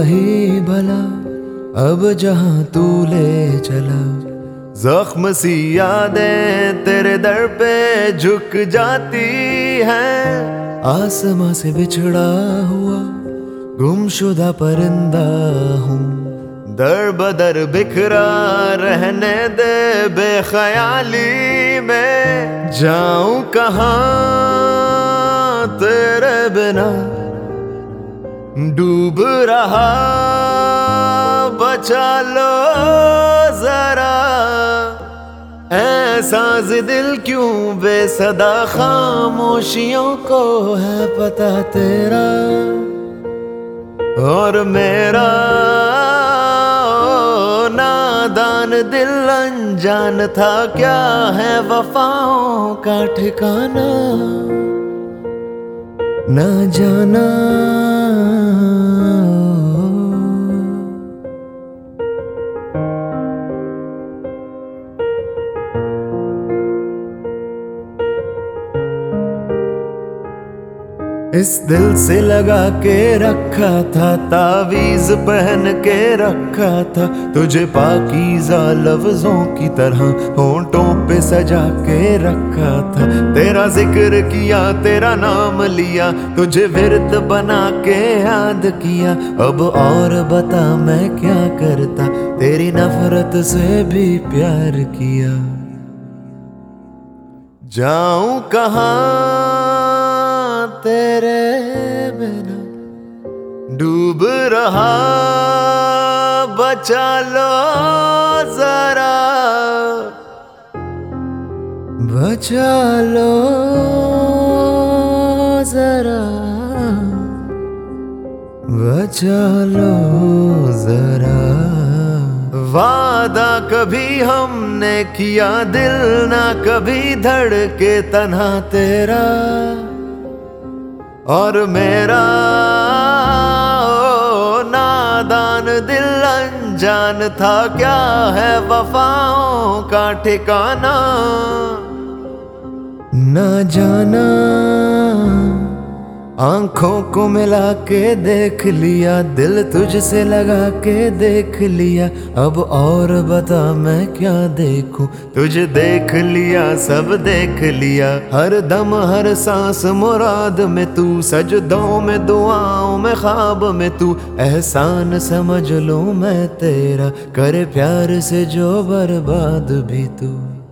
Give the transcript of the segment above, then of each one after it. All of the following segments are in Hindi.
वही भला अब जहां तू ले चला। जख्म सी यादें तेरे दर पे झुक जाती हैं। आसमां से बिछड़ा हुआ गुमशुदा परिंदा हूँ। दर बदर बिखरा रहने दे बेख्याली में। जाऊं कहाँ तेरे बिना, डूब रहा बचा लो जरा। ऐसा दिल क्यों बेसदा, खामोशियों को है पता तेरा और मेरा। नादान दिल अनजान था, क्या है वफाओं का ठिकाना ना जाना। इस दिल से लगा के रखा था, तावीज पहन के रखा था। तुझे पाकीज़ा लफ्जों की तरह होंठों पे सजा के रखा था। तेरा जिक्र किया, तेरा नाम लिया, तुझे विरद बना के याद किया। अब और बता मैं क्या करता, तेरी नफरत से भी प्यार किया। जाऊं कहाँ तेरे बिना, डूब रहा बचा लो जरा। बचा लो जरा, बचा लो जरा। वादा कभी हमने किया, दिल ना कभी धड़के तन्हा तेरा और मेरा। नादान दिल अनजान था, क्या है वफाओं का ठिकाना ना जाना। आंखों को मिला के देख लिया, दिल तुझसे लगा के देख लिया। अब और बता मैं क्या देखूं, तुझे देख लिया सब देख लिया। हर दम हर सांस मुराद में तू, सजदों में दुआओं में ख्वाब में तू। एहसान समझ लूं मैं तेरा, करे प्यार से जो बर्बाद भी तू।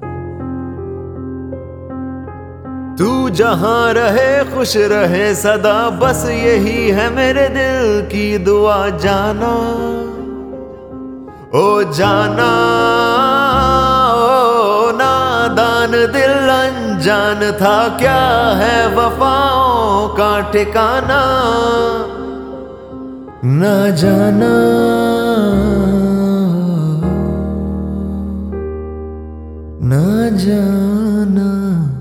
तू जहां रहे खुश रहे सदा, बस यही है मेरे दिल की दुआ। जाना ओ जाना, ओ नादान दिल अनजान था, क्या है वफाओं का ठिकाना ना जाना ना जाना।